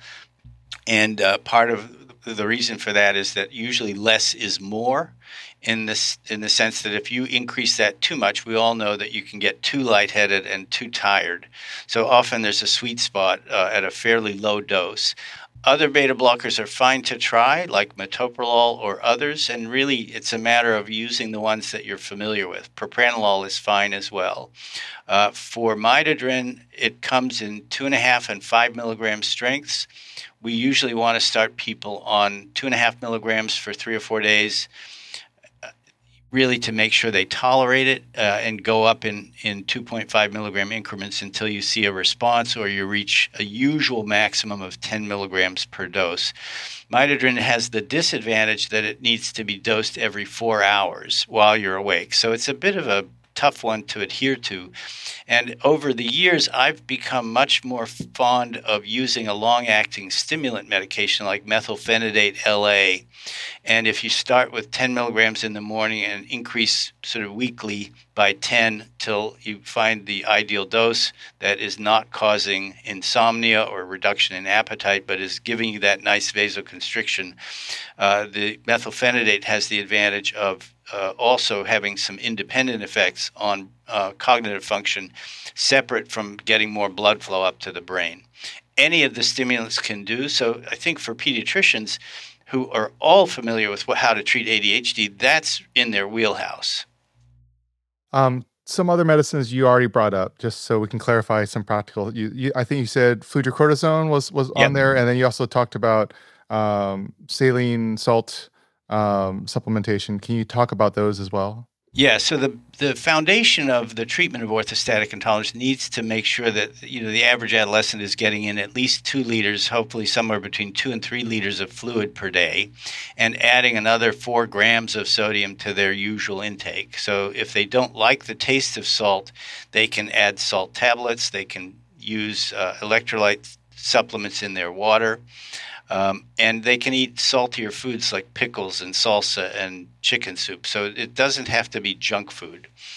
and uh, part of the reason for that is that usually less is more, in this in the sense that if you increase that too much, we all know that you can get too lightheaded and too tired. So often there's a sweet spot uh, at a fairly low dose. Other beta blockers are fine to try, like metoprolol or others, and really it's a matter of using the ones that you're familiar with. Propranolol is fine as well. Uh, for midodrine, it comes in two and a half and five milligram strengths. We usually want to start people on two and a half milligrams for three or four days, uh, really to make sure they tolerate it, uh, and go up in, in two point five milligram increments until you see a response or you reach a usual maximum of ten milligrams per dose. Midodrine has the disadvantage that it needs to be dosed every four hours while you're awake. So it's a bit of a tough one to adhere to. And over the years, I've become much more fond of using a long-acting stimulant medication like methylphenidate L A. And if you start with ten milligrams in the morning and increase sort of weekly by ten till you find the ideal dose that is not causing insomnia or reduction in appetite, but is giving you that nice vasoconstriction, uh, the methylphenidate has the advantage of Uh, also having some independent effects on uh, cognitive function separate from getting more blood flow up to the brain. Any of the stimulants can do. So I think for pediatricians who are all familiar with what, how to treat A D H D, that's in their wheelhouse. Um, some other medicines you already brought up, just so we can clarify some practical. You, you I think you said fludrocortisone was, was Yep. on there, and then you also talked about um, saline salt um, supplementation. Can you talk about those as well? Yeah, so the the foundation of the treatment of orthostatic intolerance needs to make sure that, you know, the average adolescent is getting in at least two liters, hopefully somewhere between two and three liters of fluid per day, and adding another four grams of sodium to their usual intake. So if they don't like the taste of salt, they can add salt tablets. They can use uh, electrolyte supplements in their water. Um, and they can eat saltier foods like pickles and salsa and chicken soup. So it doesn't have to be junk food.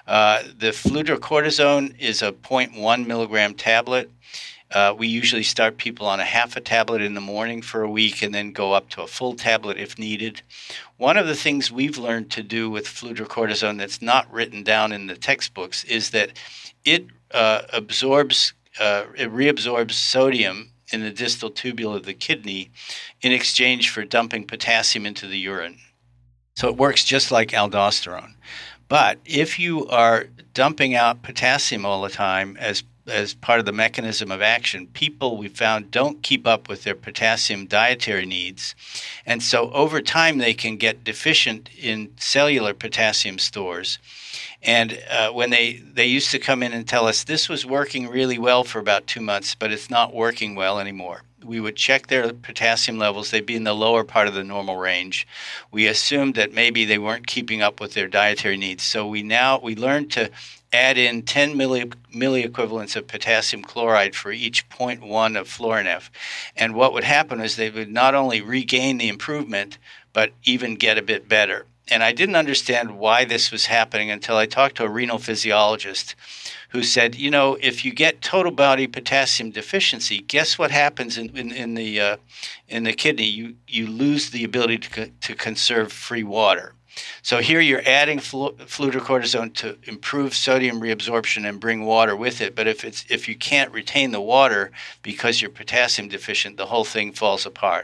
Uh, the fludrocortisone is a zero point one milligram tablet. Uh, we usually start people on a half a tablet in the morning for a week and then go up to a full tablet if needed. One of the things we've learned to do with fludrocortisone that's not written down in the textbooks is that it uh, absorbs, uh, it reabsorbs sodium in the distal tubule of the kidney in exchange for dumping potassium into the urine. So it works just like aldosterone. But if you are dumping out potassium all the time as as part of the mechanism of action, people we found don't keep up with their potassium dietary needs. And so over time, they can get deficient in cellular potassium stores. And uh, when they, they used to come in and tell us this was working really well for about two months, but it's not working well anymore. We would check their potassium levels. They'd be in the lower part of the normal range. We assumed that maybe they weren't keeping up with their dietary needs. So we now, we learned to add in ten milli, milliequivalents of potassium chloride for each zero point one of Florinef. And what would happen is they would not only regain the improvement, but even get a bit better. And I didn't understand why this was happening until I talked to a renal physiologist who said, you know, if you get total body potassium deficiency, guess what happens in, in, in the uh, in the kidney? You you lose the ability to co- to conserve free water. So here you're adding flu- fludrocortisone to improve sodium reabsorption and bring water with it. But if it's if you can't retain the water because you're potassium deficient, the whole thing falls apart.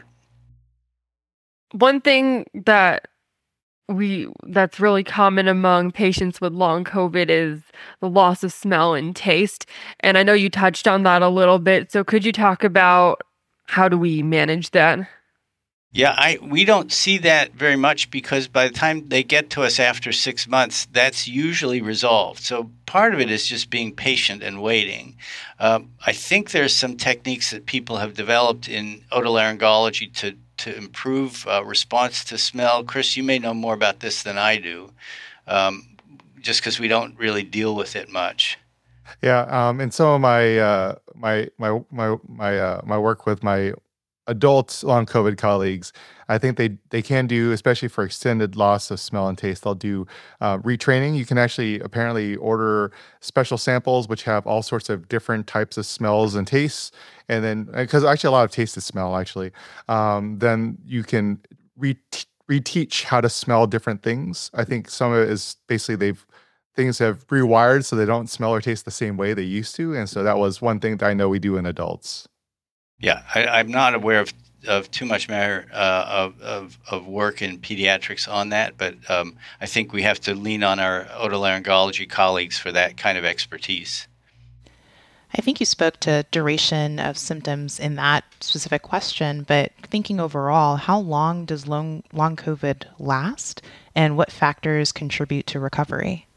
One thing that we that's really common among patients with long COVID is the loss of smell and taste. And I know you touched on that a little bit. So could you talk about how do we manage that? Yeah, I we don't see that very much because by the time they get to us after six months, that's usually resolved. So part of it is just being patient and waiting. Um, I think there's some techniques that people have developed in otolaryngology to to improve uh, response to smell. Chris, you may know more about this than I do, um, just because we don't really deal with it much. Yeah, um, and some of my uh, my my my my uh, my work with my adult long COVID colleagues, I think they they can do, especially for extended loss of smell and taste, they'll do uh, retraining. You can actually apparently order special samples which have all sorts of different types of smells and tastes, and then because actually a lot of taste is smell actually, um, then you can re- reteach how to smell different things. I think some of it is basically they've things have rewired so they don't smell or taste the same way they used to, and so that was one thing that I know we do in adults. Yeah, I, I'm not aware of, of too much matter uh, of, of of work in pediatrics on that, but um, I think we have to lean on our otolaryngology colleagues for that kind of expertise. I think you spoke to duration of symptoms in that specific question, but thinking overall, how long does long, long COVID last, and what factors contribute to recovery?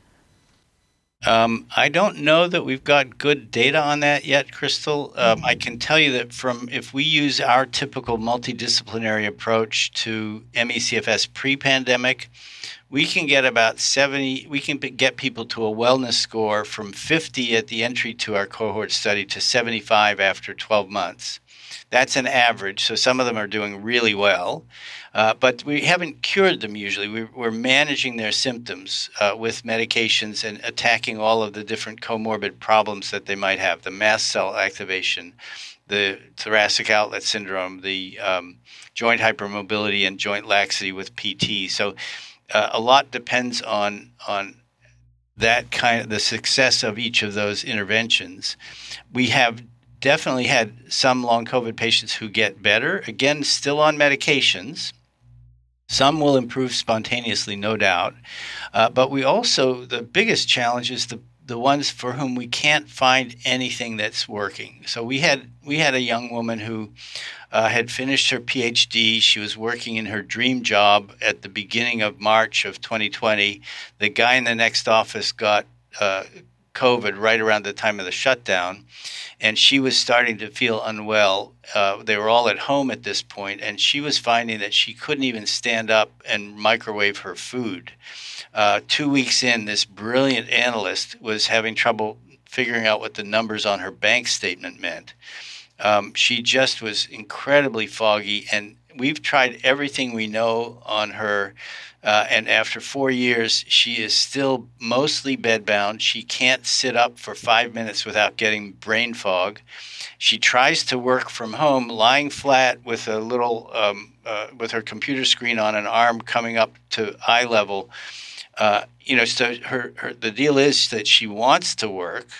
Um, I don't know that we've got good data on that yet, Crystal. Um, I can tell you that from if we use our typical multidisciplinary approach to M E C F S pre-pandemic, we can get about seventy, we can get people to a wellness score from fifty at the entry to our cohort study to seventy-five after twelve months. That's an average, so some of them are doing really well. Uh, but we haven't cured them usually. We're, we're managing their symptoms uh, with medications and attacking all of the different comorbid problems that they might have, the mast cell activation, the thoracic outlet syndrome, the um, joint hypermobility and joint laxity with P T. So uh, a lot depends on on that kind of the success of each of those interventions. We have definitely had some long COVID patients who get better, again, still on medications. Some will improve spontaneously, no doubt. Uh, but we also, the biggest challenge is the, the ones for whom we can't find anything that's working. So we had we had a young woman who uh, had finished her P H D. She was working in her dream job at the beginning of March of twenty twenty. The guy in the next office got uh, COVID right around the time of the shutdown, and she was starting to feel unwell. Uh, they were all at home at this point, and she was finding that she couldn't even stand up and microwave her food. Uh, two weeks in, this brilliant analyst was having trouble figuring out what the numbers on her bank statement meant. Um, she just was incredibly foggy, and we've tried everything we know on her. Uh, and after four years, she is still mostly bedbound. She can't sit up for five minutes without getting brain fog. She tries to work from home, lying flat with a little, um, uh, with her computer screen on an arm coming up to eye level. Uh, you know, so her, her the deal is that she wants to work.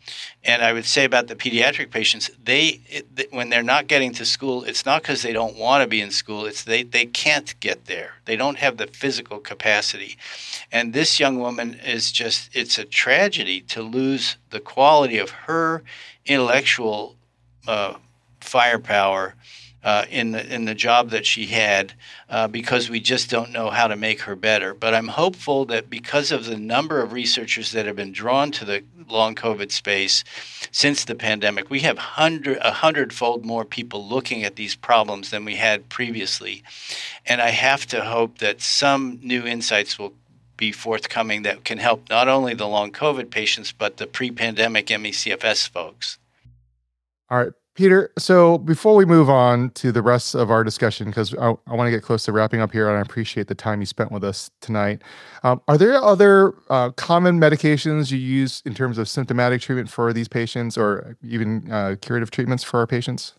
And I would say about the pediatric patients, they it, when they're not getting to school, it's not because they don't want to be in school. It's they, they can't get there. They don't have the physical capacity. And this young woman is just, it's a tragedy to lose the quality of her intellectual uh, firepower uh, in the in the job that she had uh, because we just don't know how to make her better. But I'm hopeful that because of the number of researchers that have been drawn to the long COVID space since the pandemic, we have hundred a hundredfold more people looking at these problems than we had previously. And I have to hope that some new insights will be forthcoming that can help not only the long COVID patients, but the pre-pandemic M E C F S folks. All right, Peter. So before we move on to the rest of our discussion, because I, I want to get close to wrapping up here, and I appreciate the time you spent with us tonight. Um, are there other uh, common medications you use in terms of symptomatic treatment for these patients, or even uh, curative treatments for our patients?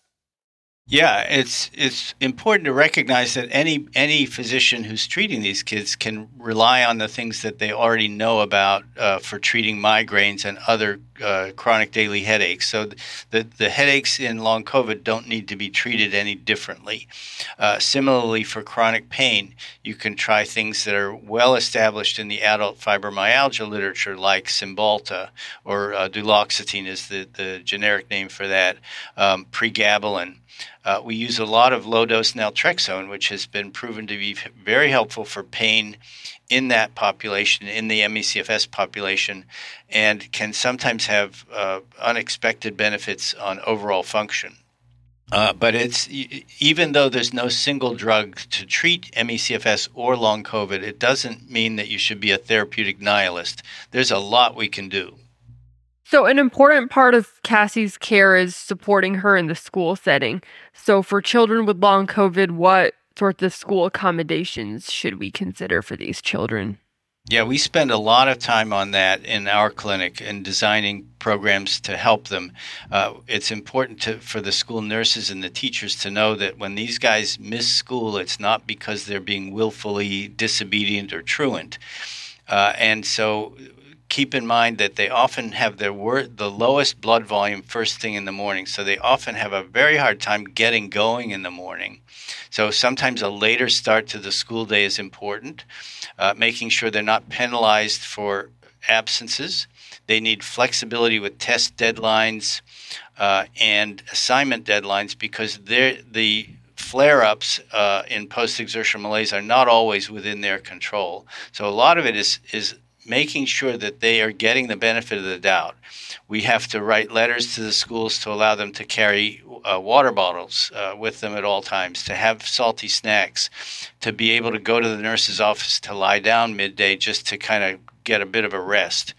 Yeah, it's it's important to recognize that any any physician who's treating these kids can rely on the things that they already know about uh, for treating migraines and other uh, chronic daily headaches. So the the headaches in long COVID don't need to be treated any differently. Uh, similarly, for chronic pain, you can try things that are well established in the adult fibromyalgia literature, like Cymbalta, or uh, duloxetine is the, the generic name for that, um, pregabalin. Uh, we use a lot of low-dose naltrexone, which has been proven to be very helpful for pain in that population, in the M E C F S population, and can sometimes have uh, unexpected benefits on overall function. Uh, but it's even though there's no single drug to treat M E C F S or long COVID, it doesn't mean that you should be a therapeutic nihilist. There's a lot we can do. So an important part of Cassie's care is supporting her in the school setting. So for children with long COVID, what sorts of school accommodations should we consider for these children? Yeah, we spend a lot of time on that in our clinic and designing programs to help them. Uh, it's important to, for the school nurses and the teachers to know that when these guys miss school, it's not because they're being willfully disobedient or truant. Uh, and so keep in mind that they often have their wor- the lowest blood volume first thing in the morning, so they often have a very hard time getting going in the morning. So sometimes a later start to the school day is important, uh, making sure they're not penalized for absences. They need flexibility with test deadlines uh, and assignment deadlines because they're the flare-ups uh, in post-exertional malaise are not always within their control. So a lot of it is is making sure that they are getting the benefit of the doubt. We have to write letters to the schools to allow them to carry uh, water bottles uh, with them at all times, to have salty snacks, to be able to go to the nurse's office to lie down midday just to kind of get a bit of a rest.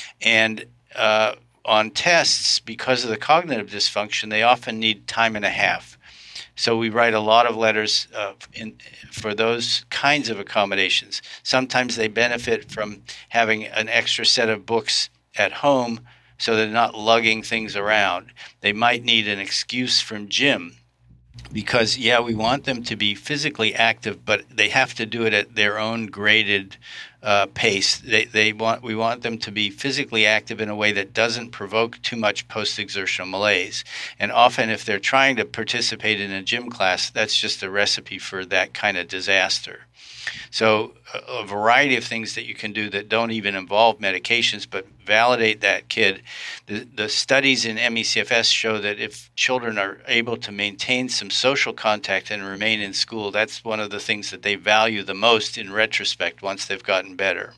And uh, on tests, because of the cognitive dysfunction, they often need time and a half. So we write a lot of letters uh, in, for those kinds of accommodations. Sometimes they benefit from having an extra set of books at home so they're not lugging things around. They might need an excuse from gym because, yeah, we want them to be physically active, but they have to do it at their own graded uh, pace. They, they want we want them to be physically active in a way that doesn't provoke too much post-exertional malaise. And often if they're trying to participate in a gym class, that's just a recipe for that kind of disaster. So a, a variety of things that you can do that don't even involve medications, but validate that kid. The, the studies in M E C F S show that if children are able to maintain some social contact and remain in school, that's one of the things that they value the most in retrospect once they've gotten better.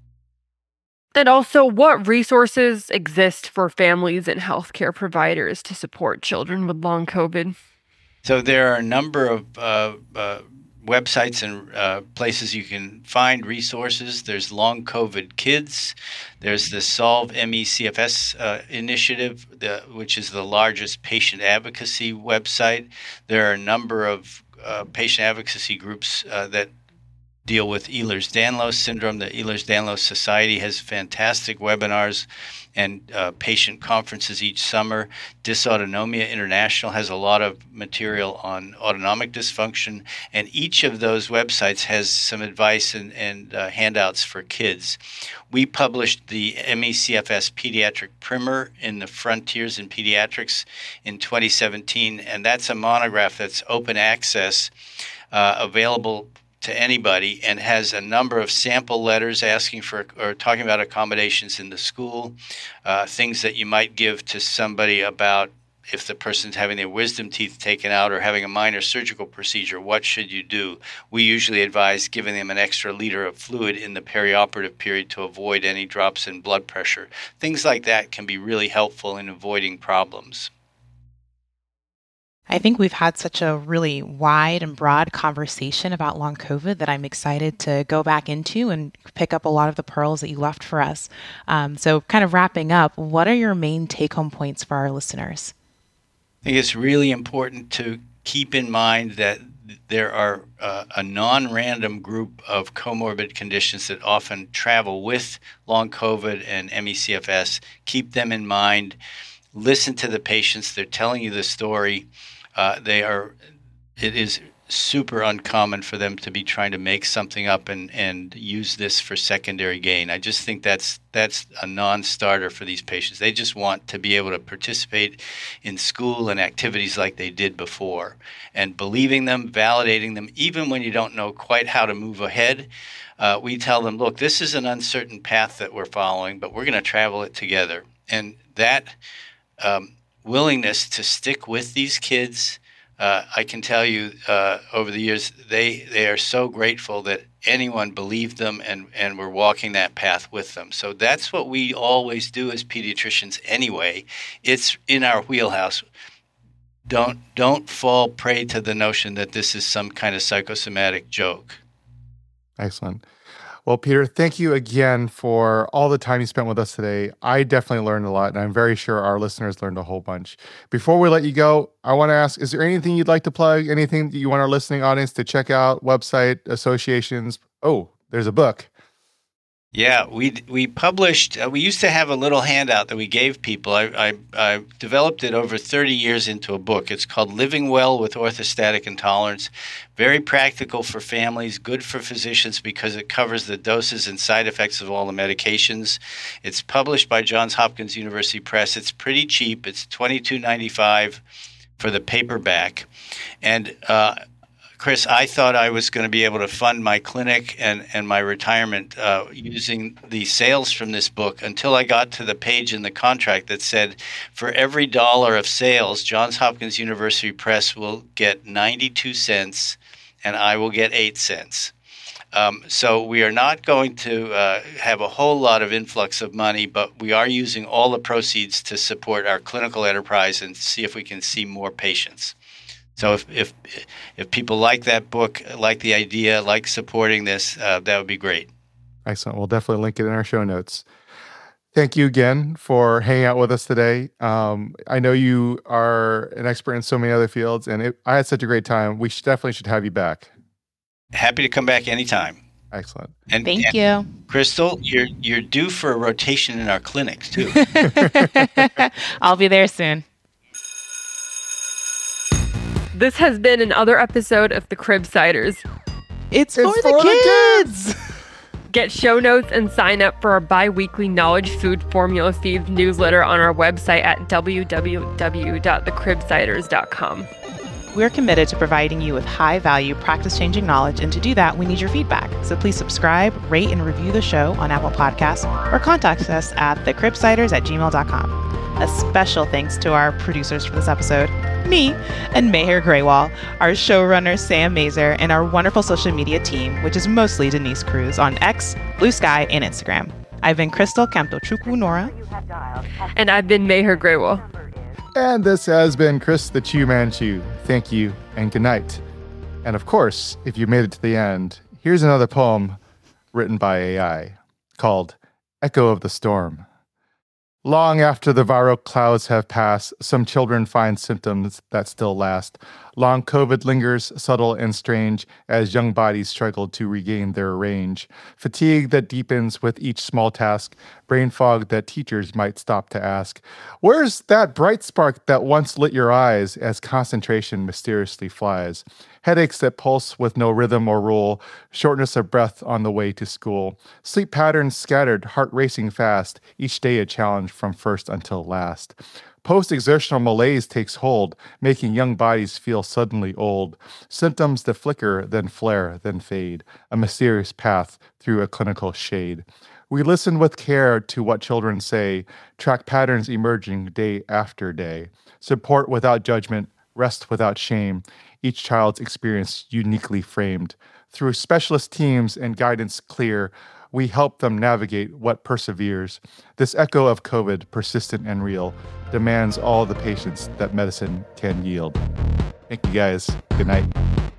And also, what resources exist for families and healthcare providers to support children with long COVID? So there are a number of uh, uh, websites and uh, places you can find resources. There's Long COVID Kids. There's the Solve M E C F S uh, initiative, the, which is the largest patient advocacy website. There are a number of uh, patient advocacy groups uh, that deal with Ehlers-Danlos syndrome. The Ehlers-Danlos Society has fantastic webinars and uh, patient conferences each summer. Dysautonomia International has a lot of material on autonomic dysfunction, and each of those websites has some advice and, and uh, handouts for kids. We published the M E C F S Pediatric Primer in the Frontiers in Pediatrics in twenty seventeen, and that's a monograph that's open access, uh, available to anybody, and has a number of sample letters asking for or talking about accommodations in the school, uh, things that you might give to somebody about if the person's having their wisdom teeth taken out or having a minor surgical procedure. What should you do? We usually advise giving them an extra liter of fluid in the perioperative period to avoid any drops in blood pressure. Things like that can be really helpful in avoiding problems. I think we've had such a really wide and broad conversation about long COVID that I'm excited to go back into and pick up a lot of the pearls that you left for us. Um, so kind of wrapping up, what are your main take-home points for our listeners? I think it's really important to keep in mind that there are uh, a non-random group of comorbid conditions that often travel with long COVID and M E C F S. Keep them in mind. Listen to the patients. They're telling you the story. Uh, they are. It is super uncommon for them to be trying to make something up and, and use this for secondary gain. I just think that's that's a non-starter for these patients. They just want to be able to participate in school and activities like they did before. And believing them, validating them, even when you don't know quite how to move ahead, uh, we tell them, look, this is an uncertain path that we're following, but we're going to travel it together. And that um, willingness to stick with these kids, uh, I can tell you uh, over the years, they, they are so grateful that anyone believed them and, and were walking that path with them. So that's what we always do as pediatricians anyway. It's in our wheelhouse. Don't, don't fall prey to the notion that this is some kind of psychosomatic joke. Excellent. Well, Peter, thank you again for all the time you spent with us today. I definitely learned a lot, and I'm very sure our listeners learned a whole bunch. Before we let you go, I want to ask, is there anything you'd like to plug, anything that you want our listening audience to check out, website, associations? Oh, there's a book. Yeah, we we published, uh, we used to have a little handout that we gave people. I, I, I developed it over thirty years into a book. It's called Living Well with Orthostatic Intolerance. Very practical for families, good for physicians because it covers the doses and side effects of all the medications. It's published by Johns Hopkins University Press. It's pretty cheap. It's twenty-two ninety-five for the paperback. And uh Chris, I thought I was going to be able to fund my clinic and, and my retirement uh, using the sales from this book until I got to the page in the contract that said, for every dollar of sales, Johns Hopkins University Press will get ninety-two cents and I will get eight cents. Um, so we are not going to uh, have a whole lot of influx of money, but we are using all the proceeds to support our clinical enterprise and see if we can see more patients. So if, if if people like that book, like the idea, like supporting this, uh, that would be great. Excellent. We'll definitely link it in our show notes. Thank you again for hanging out with us today. Um, I know you are an expert in so many other fields, and it, I had such a great time. We should, definitely should have you back. Happy to come back anytime. Excellent. And, Thank and you. Crystal, you're you're due for a rotation in our clinic, too. I'll be there soon. This has been another episode of the Cribsiders. It's for, It's the, for the kids. Get show notes and sign up for our bi-weekly Knowledge Food Formula Feeds newsletter on our website at w w w dot the cribsiders dot com. We're committed to providing you with high-value, practice-changing knowledge, and to do that, we need your feedback. So please subscribe, rate, and review the show on Apple Podcasts or contact us at the cribsiders at gmail dot com. A special thanks to our producers for this episode, me and Meher Graywal, our showrunner Sam Mazer, and our wonderful social media team, which is mostly Denise Cruz on X, Blue Sky, and Instagram. I've been Crystal Camtochukwu Nora. And I've been Meher Graywal. And this has been Chris the Chew Man Chew. Thank you and good night. And of course, if you made it to the end, here's another poem written by A I called Echo of the Storm. Long after the viral clouds have passed, some children find symptoms that still last. Long COVID lingers, subtle and strange, as young bodies struggle to regain their range. Fatigue that deepens with each small task, brain fog that teachers might stop to ask. Where's that bright spark that once lit your eyes as concentration mysteriously flies? Headaches that pulse with no rhythm or rule, shortness of breath on the way to school. Sleep patterns scattered, heart racing fast, each day a challenge from first until last. Post-exertional malaise takes hold, making young bodies feel suddenly old. Symptoms that flicker, then flare, then fade. A mysterious path through a clinical shade. We listen with care to what children say, track patterns emerging day after day. Support without judgment, rest without shame. Each child's experience uniquely framed. Through specialist teams and guidance clear, we help them navigate what perseveres. This echo of COVID, persistent and real, demands all the patience that medicine can yield. Thank you guys. Good night.